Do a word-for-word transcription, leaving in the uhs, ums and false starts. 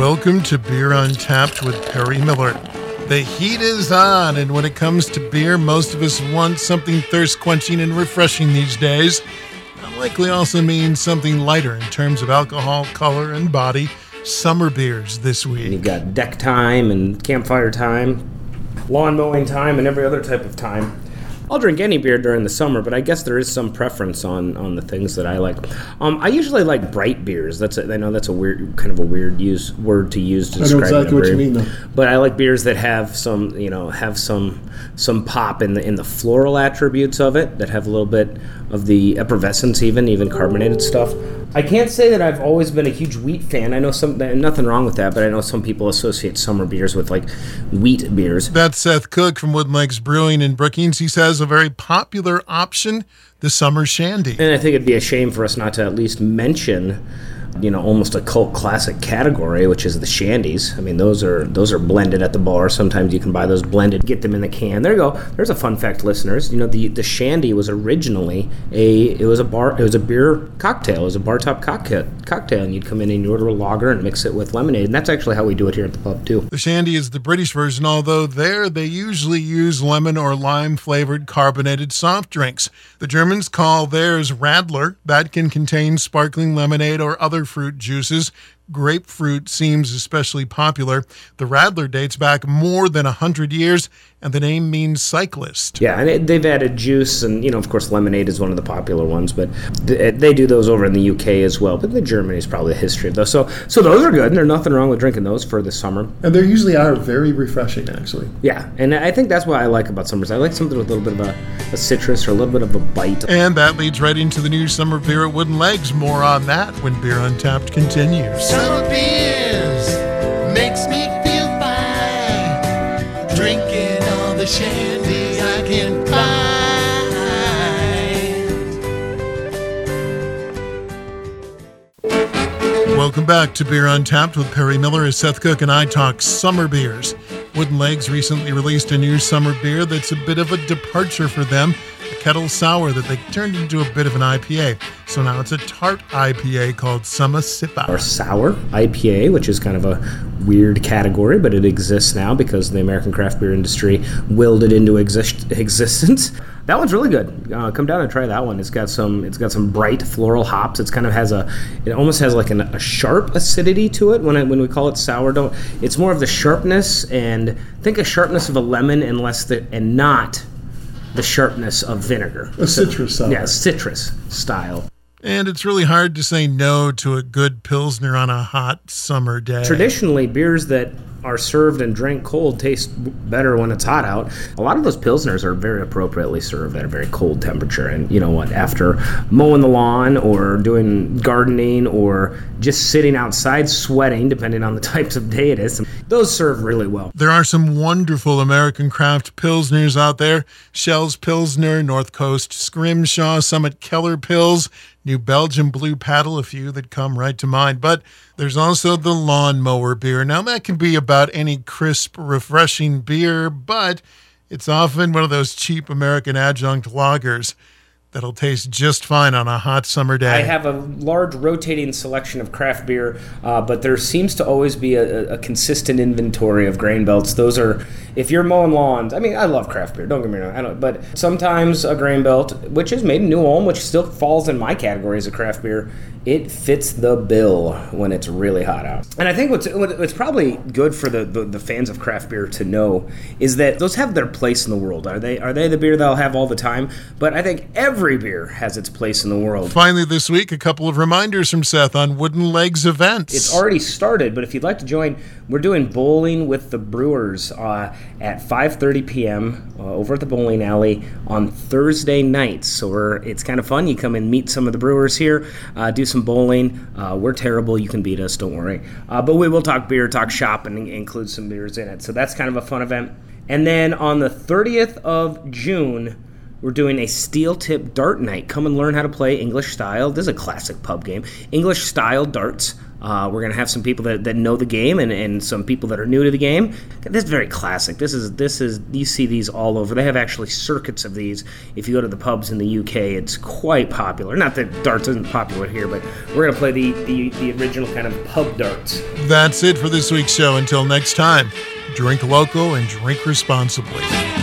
Welcome to Beer Untapped with Perry Miller. The heat is on, and when it comes to beer, most of us want something thirst-quenching and refreshing these days. That likely also means something lighter in terms of alcohol, color, and body. Summer beers this week. And you've got deck time and campfire time, lawn mowing time, and every other type of time. I'll drink any beer during the summer, but I guess there is some preference on, on the things that I like. Um, I usually like bright beers. That's a, I know that's a weird, kind of a weird use word to use to describe. I know exactly what you mean, though. But I like beers that have some, you know, have some some pop in the in the floral attributes of it. That have a little bit of the effervescence, even even carbonated stuff. I can't say that I've always been a huge wheat fan. I know some, nothing wrong with that, but I know some people associate summer beers with like wheat beers. That's Seth Cook from Wooden Legs Brewing in Brookings. He says a very popular option, the summer shandy. And I think it'd be a shame for us not to at least mention, you know, almost a cult classic category, which is the shandies. I mean, those are those are blended at the bar. Sometimes you can buy those blended, get them in the can. There you go. There's a fun fact, listeners. You know, the, the shandy was originally a it was a bar it was a beer cocktail. It was a bar top cocktail cocktail, and you'd come in and you order a lager and mix it with lemonade. And that's actually how we do it here at the pub too. The shandy is the British version, although there they usually use lemon or lime flavored carbonated soft drinks. The Germans call theirs Radler. That can contain sparkling lemonade or other fruit juices. Grapefruit seems especially popular. The Radler dates back more than one hundred years, and the name means cyclist. Yeah, and it, they've added juice, and, you know, of course, lemonade is one of the popular ones, but th- they do those over in the U K as well. But the Germany is probably the history of those. So, so those are good, and there's nothing wrong with drinking those for the summer. And they usually are very refreshing, actually. Yeah, and I think that's what I like about summers. I like something with a little bit of a, a citrus or a little bit of a bite. And that leads right into the new summer beer at Wooden Legs. More on that when Beer Untapped continues. Summer beers makes me feel fine, drinking all the shandies I can find. Welcome back to Beer Untapped with Perry Miller as Seth Cook and I talk summer beers. Wooden Legs recently released a new summer beer that's a bit of a departure for them. A kettle sour that they turned into a bit of an I P A. So now it's a tart I P A called Summer Sipper. Or sour I P A, which is kind of a weird category, but it exists now because the American craft beer industry willed it into exist- existence. That one's really good. Uh, come down and try that one. It's got some. It's got some bright floral hops. It's kind of has a. It almost has like an, a sharp acidity to it when I, when we call it sour. Don't. It's more of the sharpness, and think a sharpness of a lemon, and less the and not the sharpness of vinegar. A citrus sour. Yeah, citrus style. And it's really hard to say no to a good Pilsner on a hot summer day. Traditionally, beers that are served and drank cold taste better when it's hot out. A lot of those Pilsners are very appropriately served at a very cold temperature. And you know what, after mowing the lawn or doing gardening or just sitting outside sweating, depending on the types of day it is, those serve really well. There are some wonderful American craft Pilsners out there. Shell's Pilsner, North Coast Scrimshaw, Summit Keller Pils, New Belgium Blue Paddle, a few that come right to mind. But there's also the lawnmower beer. Now, that can be about any crisp, refreshing beer, but it's often one of those cheap American adjunct lagers that'll taste just fine on a hot summer day. I have a large rotating selection of craft beer, uh, but there seems to always be a, a consistent inventory of grain belts. Those are, if you're mowing lawns, I mean, I love craft beer, don't get me wrong, I don't, but sometimes a grain belt, which is made in New Ulm, which still falls in my category as a craft beer, it fits the bill when it's really hot out. And I think what's what's probably good for the, the, the fans of craft beer to know is that those have their place in the world. Are they are they the beer they'll have all the time? But I think every beer has its place in the world. Finally this week, a couple of reminders from Seth on Wooden Legs events. It's already started, but if you'd like to join, we're doing Bowling with the Brewers uh, at five thirty p.m. Uh, over at the bowling alley on Thursday nights. So we're, it's kind of fun. You come and meet some of the brewers here, uh, do some bowling. Uh, we're terrible. You can beat us. Don't worry. Uh, but we will talk beer, talk shop, and include some beers in it. So that's kind of a fun event. And then on the thirtieth of June, we're doing a steel tip dart night. Come and learn how to play English style. This is a classic pub game. English style darts. Uh, we're going to have some people that, that know the game and, and some people that are new to the game. This is very classic. This is, this is you see these all over. They have actually circuits of these. If you go to the pubs in the U K, it's quite popular. Not that darts isn't popular here, but we're going to play the, the, the original kind of pub darts. That's it for this week's show. Until next time, drink local and drink responsibly.